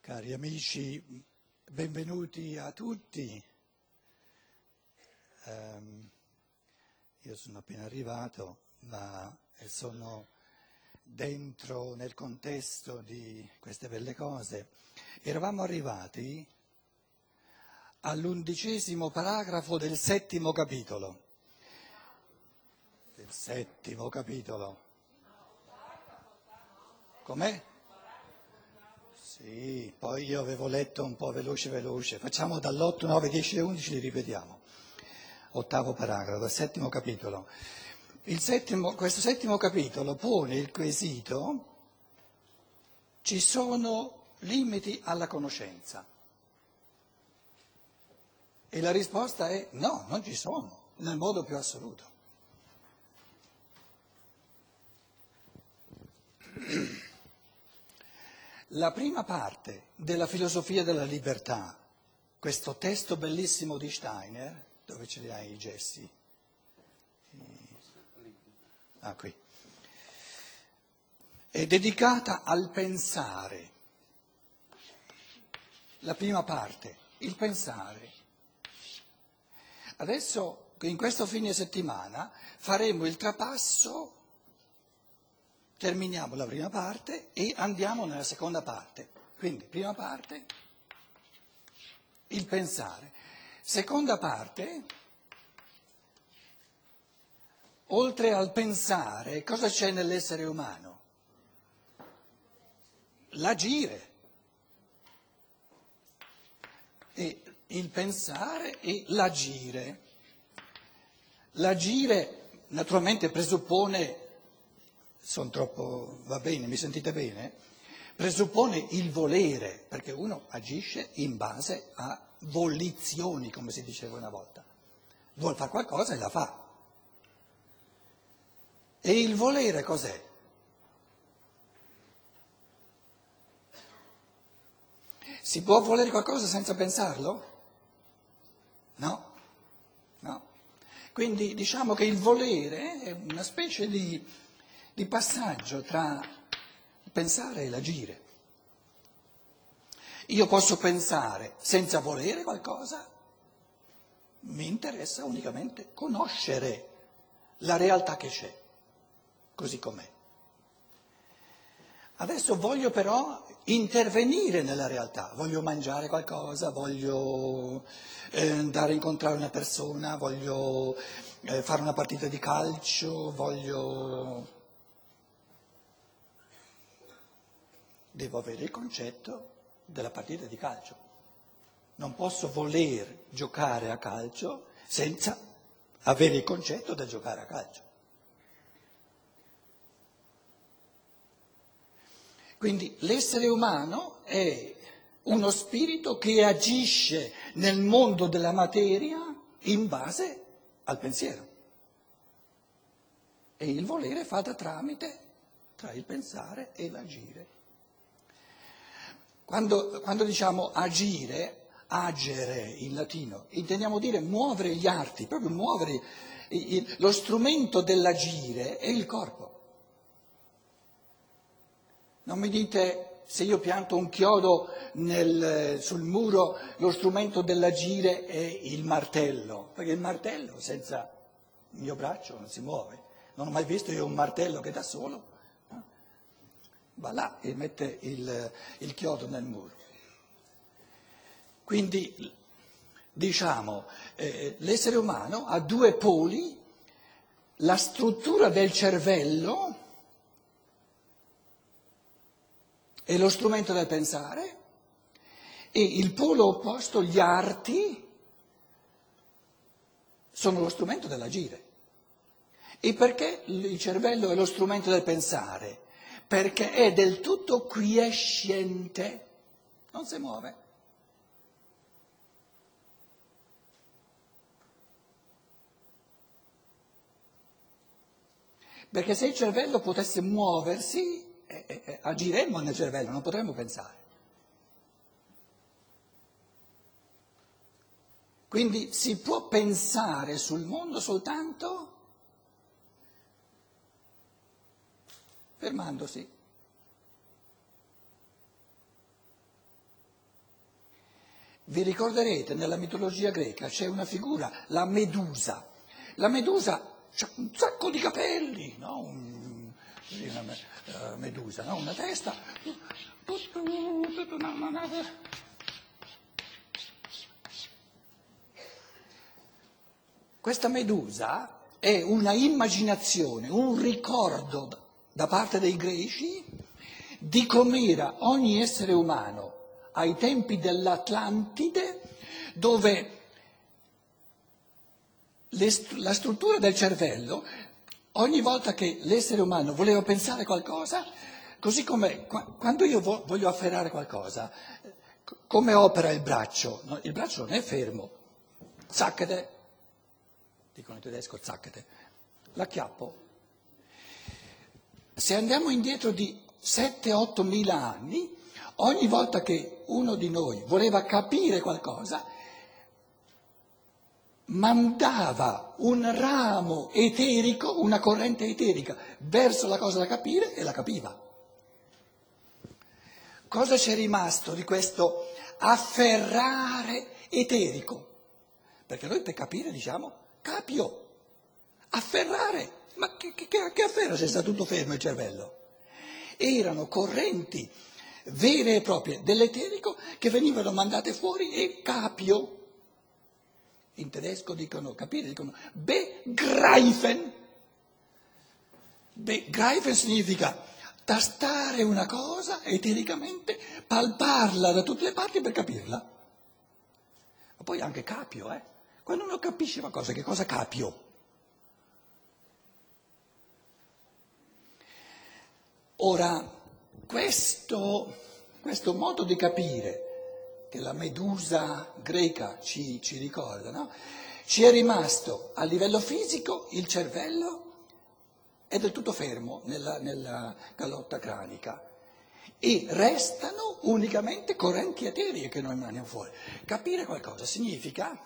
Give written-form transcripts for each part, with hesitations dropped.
Cari amici, benvenuti a tutti. Io sono appena arrivato, ma sono dentro nel contesto di queste belle cose. Eravamo arrivati all'11° paragrafo del 7° capitolo. Del 7° capitolo. Com'è? Sì, poi io avevo letto un po' veloce. Facciamo dall'8, 9, 10 e 11, li ripetiamo. 8° paragrafo, del 7° capitolo. Questo 7° capitolo pone il quesito: ci sono limiti alla conoscenza? E la risposta è no, non ci sono, nel modo più assoluto. La prima parte della filosofia della libertà, questo testo bellissimo di Steiner, dove ce li hai i gesti? Qui. È dedicata al pensare. La prima parte, il pensare. Adesso, in questo fine settimana, faremo il trapasso. Terminiamo la prima parte e andiamo nella seconda parte. Quindi, prima parte, il pensare. Seconda parte, oltre al pensare, cosa c'è nell'essere umano? L'agire. E il pensare e l'agire. L'agire naturalmente presuppone. Va bene, mi sentite bene? Presuppone il volere, perché uno agisce in base a volizioni, come si diceva una volta. Vuol fare qualcosa e la fa. E il volere cos'è? Si può volere qualcosa senza pensarlo? No. Quindi diciamo che il volere è una specie di passaggio tra il pensare e l'agire. Io posso pensare senza volere qualcosa, mi interessa unicamente conoscere la realtà che c'è, così com'è. Adesso voglio però intervenire nella realtà, voglio mangiare qualcosa, voglio andare a incontrare una persona, voglio fare una partita di calcio, devo avere il concetto della partita di calcio. Non posso voler giocare a calcio senza avere il concetto del giocare a calcio. Quindi l'essere umano è uno spirito che agisce nel mondo della materia in base al pensiero. E il volere fa da tramite tra il pensare e l'agire. Quando diciamo agire, agere in latino, intendiamo dire muovere gli arti, proprio muovere. Lo strumento dell'agire è il corpo. Non mi dite, se io pianto un chiodo sul muro, lo strumento dell'agire è il martello, perché il martello senza il mio braccio non si muove. Non ho mai visto io un martello che da solo va là e mette il chiodo nel muro. Quindi, diciamo, l'essere umano ha due poli: la struttura del cervello è lo strumento del pensare, e il polo opposto, gli arti, sono lo strumento dell'agire. E perché il cervello è lo strumento del pensare? Perché è del tutto quiescente, non si muove. Perché se il cervello potesse muoversi, agiremmo nel cervello, non potremmo pensare. Quindi si può pensare sul mondo soltanto fermandosi. Vi ricorderete, nella mitologia greca c'è una figura, la Medusa. La Medusa ha un sacco di capelli, no? Una medusa, no? Una testa. Questa Medusa è una immaginazione, un ricordo da parte dei greci di com'era ogni essere umano ai tempi dell'Atlantide, dove la struttura del cervello, ogni volta che l'essere umano voleva pensare qualcosa, così come quando io voglio afferrare qualcosa, come opera il braccio? No, il braccio non è fermo, zaccate, dicono in tedesco zaccate, l'acchiappo. Se andiamo indietro di 7-8 mila anni, ogni volta che uno di noi voleva capire qualcosa, mandava un ramo eterico, una corrente eterica, verso la cosa da capire e la capiva. Cosa c'è rimasto di questo afferrare eterico? Perché noi per capire diciamo capio, afferrare, ma che afferra se sta tutto fermo il cervello? Erano correnti vere e proprie dell'eterico che venivano mandate fuori e capio. In tedesco dicono, capire, dicono begreifen. Begreifen significa tastare una cosa etericamente, palparla da tutte le parti per capirla. Ma poi anche capio, Quando uno capisce una cosa, che cosa capio? Ora, questo modo di capire che la Medusa greca ci ricorda, no? Ci è rimasto a livello fisico, il cervello è del tutto fermo nella calotta cranica e restano unicamente correnti eteree che noi mandiamo fuori. Capire qualcosa significa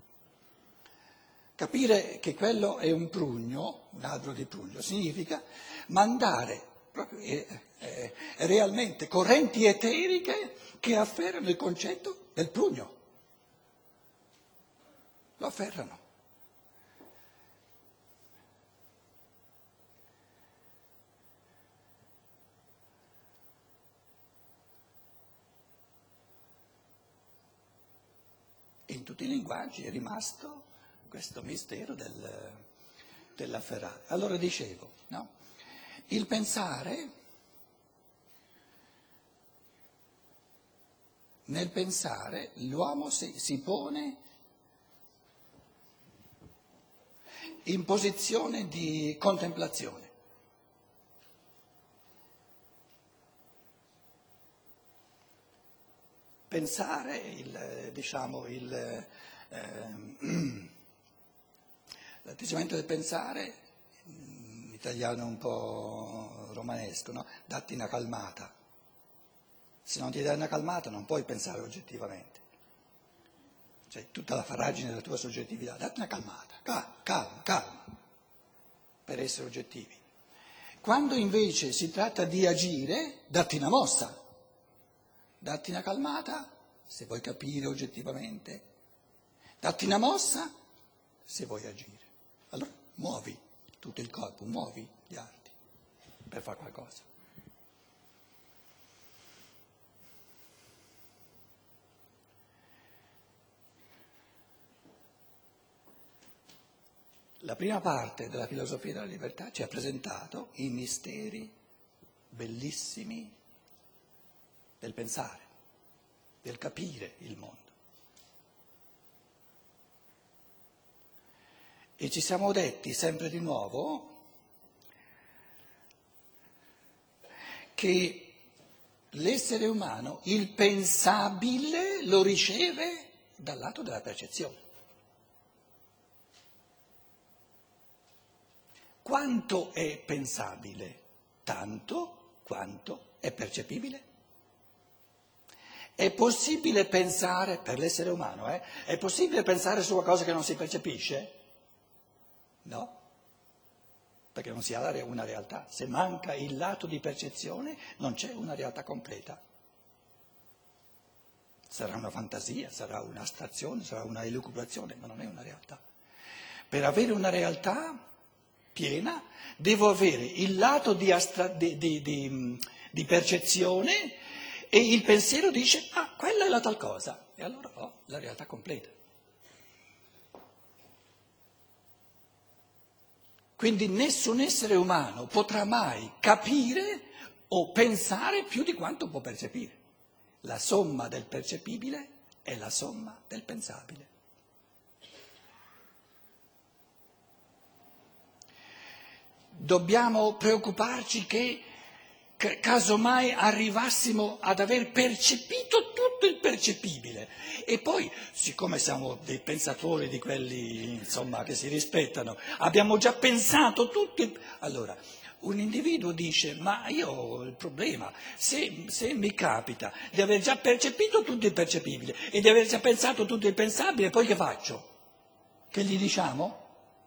capire che quello è un prugno, un albero di prugno, significa mandare proprio, realmente correnti eteriche che afferrano il concetto del prugno. Lo afferrano. E in tutti i linguaggi è rimasto questo mistero dell'afferrare. Allora dicevo, no? Il pensare, nel pensare l'uomo si pone in posizione di contemplazione. Pensare, l'atteggiamento del pensare, in italiano un po' romanesco, no? Datti una calmata. Se non ti dai una calmata non puoi pensare oggettivamente. Cioè tutta la faragine della tua soggettività, datti una calmata, calma, per essere oggettivi. Quando invece si tratta di agire, datti una mossa. Datti una calmata se vuoi capire oggettivamente, datti una mossa se vuoi agire. Allora muovi tutto il corpo, muovi gli arti per fare qualcosa. La prima parte della filosofia della libertà ci ha presentato i misteri bellissimi del pensare, del capire il mondo. E ci siamo detti sempre di nuovo che l'essere umano, il pensabile, lo riceve dal lato della percezione. Quanto è pensabile? Tanto quanto è percepibile? È possibile pensare, per l'essere umano, è possibile pensare su qualcosa che non si percepisce? No, perché non si ha una realtà. Se manca il lato di percezione non c'è una realtà completa. Sarà una fantasia, sarà un'astrazione, sarà una elucubrazione, ma non è una realtà. Per avere una realtà piena devo avere il lato di percezione e il pensiero dice, ah, quella è la tal cosa, e allora ho la realtà completa. Quindi nessun essere umano potrà mai capire o pensare più di quanto può percepire. La somma del percepibile è la somma del pensabile. Dobbiamo preoccuparci che casomai arrivassimo ad aver percepito tutto il percepibile e poi, siccome siamo dei pensatori di quelli, insomma, che si rispettano, abbiamo già pensato tutto Allora, un individuo dice, ma io ho il problema, se mi capita di aver già percepito tutto il percepibile e di aver già pensato tutto il pensabile, poi che faccio? Che gli diciamo?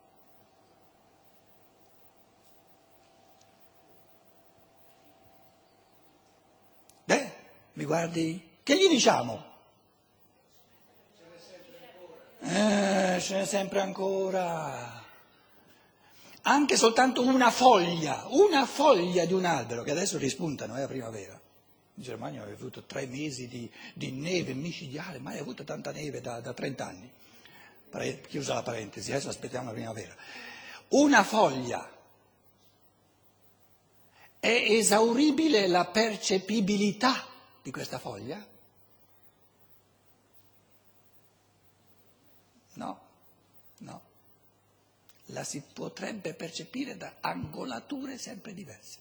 Mi guardi? Che gli diciamo? Ce n'è sempre ancora. Anche soltanto una foglia di un albero, che adesso rispuntano, è la primavera. In Germania aveva avuto 3 mesi di neve micidiale, mai avuto tanta neve da 30 anni. Chiusa la parentesi, adesso aspettiamo la primavera. Una foglia. È esauribile la percepibilità di questa foglia? No. La si potrebbe percepire da angolature sempre diverse.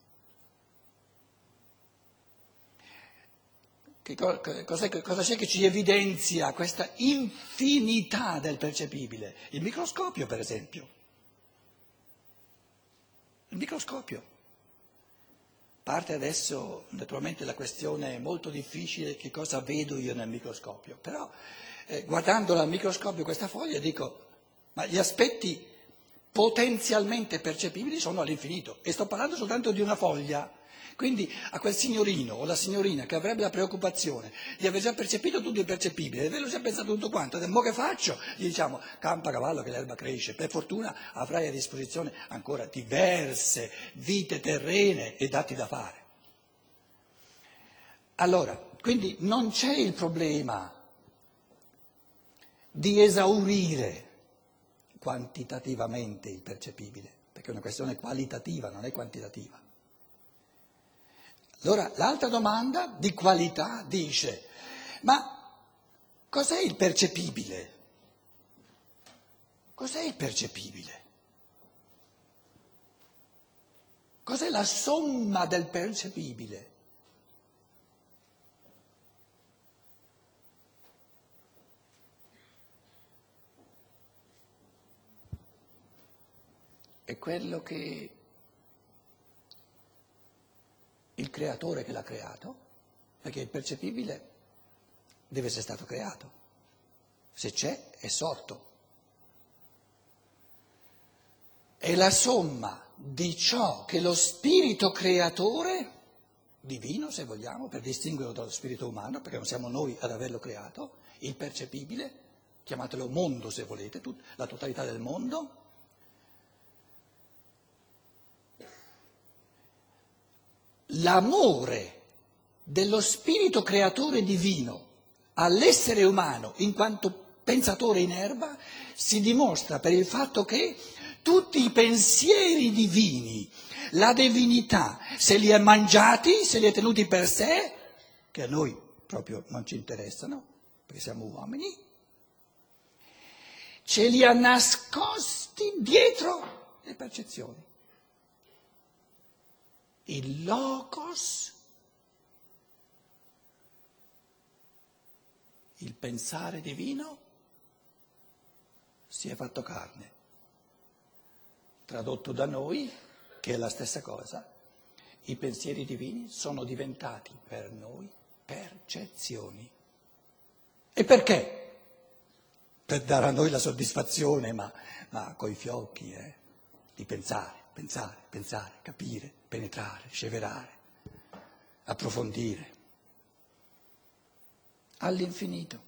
Cosa c'è che ci evidenzia questa infinità del percepibile? Il microscopio, per esempio. Il microscopio. Parte adesso naturalmente la questione molto difficile, che cosa vedo io nel microscopio, però guardandola al microscopio questa foglia dico, ma gli aspetti potenzialmente percepibili sono all'infinito e sto parlando soltanto di una foglia, quindi a quel signorino o la signorina che avrebbe la preoccupazione di aver già percepito tutto il percepibile, di averlo già pensato tutto quanto, mo che faccio? Gli diciamo, campa cavallo che l'erba cresce, per fortuna avrai a disposizione ancora diverse vite terrene e dati da fare. Allora, quindi non c'è il problema di esaurire quantitativamente il percepibile, perché è una questione qualitativa, non è quantitativa. Allora, l'altra domanda di qualità dice, ma cos'è il percepibile? Cos'è il percepibile? Cos'è la somma del percepibile? È quello che il creatore che l'ha creato, perché il percepibile deve essere stato creato, se c'è è sorto. È la somma di ciò che lo spirito creatore, divino se vogliamo, per distinguerlo dallo spirito umano, perché non siamo noi ad averlo creato, il percepibile, chiamatelo mondo se volete, la totalità del mondo, l'amore dello spirito creatore divino all'essere umano in quanto pensatore in erba si dimostra per il fatto che tutti i pensieri divini, la divinità, se li ha mangiati, se li ha tenuti per sé, che a noi proprio non ci interessano, perché siamo uomini, ce li ha nascosti dietro le percezioni. Il logos, il pensare divino, si è fatto carne. Tradotto da noi, che è la stessa cosa, i pensieri divini sono diventati per noi percezioni. E perché? Per dare a noi la soddisfazione, ma coi fiocchi, di pensare, capire, penetrare, sceverare, approfondire. all'infinito.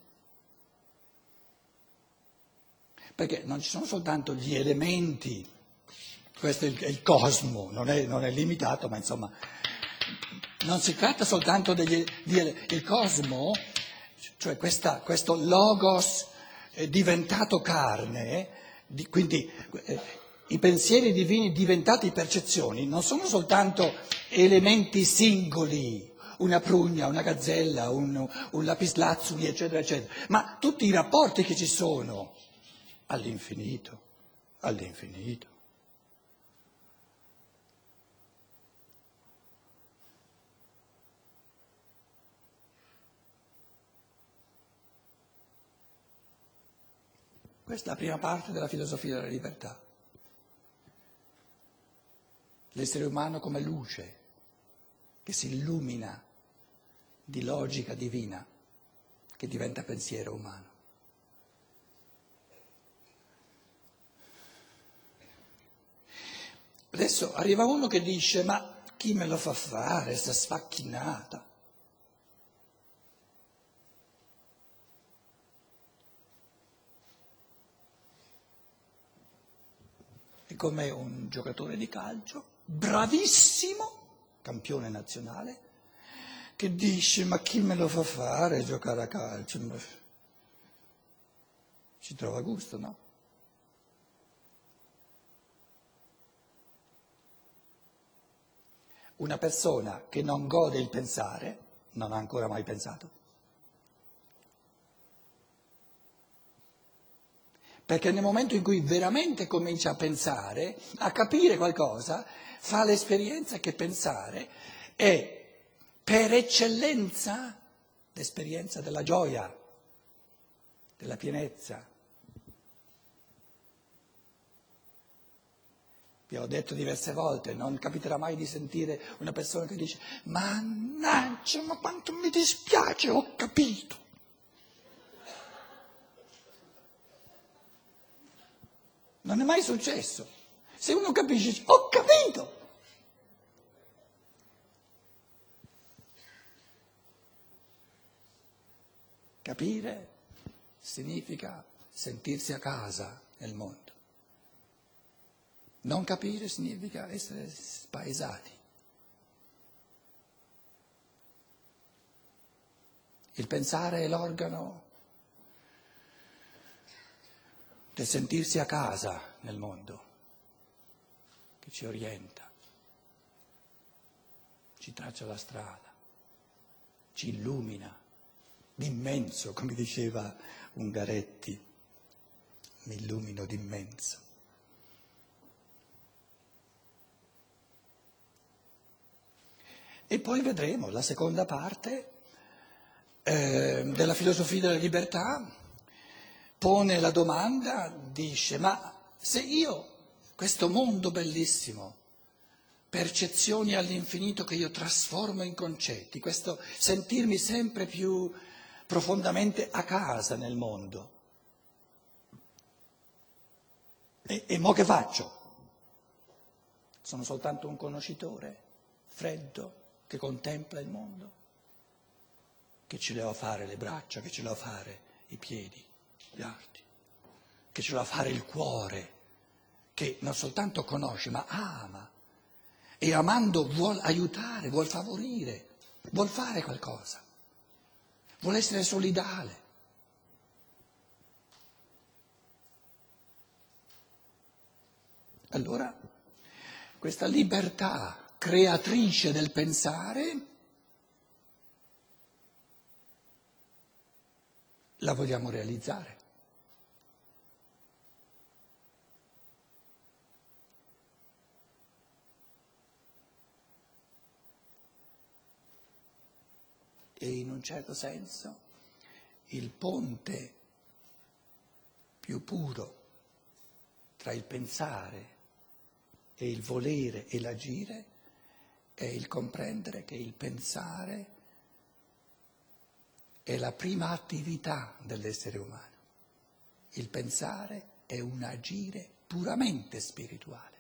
Perché non ci sono soltanto gli elementi, questo è il cosmo, non è limitato, ma insomma, non si tratta soltanto il cosmo, cioè questo logos diventato carne, quindi i pensieri divini diventati percezioni, non sono soltanto elementi singoli, una prugna, una gazzella, un lapislazzuli, eccetera, eccetera, ma tutti i rapporti che ci sono all'infinito, all'infinito. Questa è la prima parte della filosofia della libertà. L'essere umano come luce che si illumina di logica divina, che diventa pensiero umano. Adesso arriva uno che dice, ma chi me lo fa fare, sta sfacchinata? È come un giocatore di calcio, bravissimo, campione nazionale, che dice, ma chi me lo fa fare giocare a calcio? Ci trova gusto, no? Una persona che non gode il pensare non ha ancora mai pensato. Perché nel momento in cui veramente comincia a pensare, a capire qualcosa, fa l'esperienza che pensare è per eccellenza l'esperienza della gioia, della pienezza. Vi ho detto diverse volte, non capiterà mai di sentire una persona che dice mannaggia, ma quanto mi dispiace, ho capito. Non è mai successo. Se uno capisce, ho capito. Capire significa sentirsi a casa nel mondo. Non capire significa essere spaesati. Il pensare è l'organo del sentirsi a casa nel mondo, che ci orienta, ci traccia la strada, ci illumina d'immenso, come diceva Ungaretti, mi illumino d'immenso. E poi vedremo la seconda parte della filosofia della libertà, pone la domanda, dice, ma se io, questo mondo bellissimo, percezioni all'infinito che io trasformo in concetti, questo sentirmi sempre più profondamente a casa nel mondo, e mo che faccio? Sono soltanto un conoscitore, freddo, che contempla il mondo, che ce le ho a fare le braccia, che ce le ho a fare i piedi, gli arti, che ce l'ha a fare il cuore, che non soltanto conosce ma ama e amando vuol aiutare, vuol favorire, vuol fare qualcosa, vuol essere solidale. Allora, questa libertà creatrice del pensare la vogliamo realizzare. E in un certo senso il ponte più puro tra il pensare e il volere e l'agire è il comprendere che il pensare è la prima attività dell'essere umano. Il pensare è un agire puramente spirituale.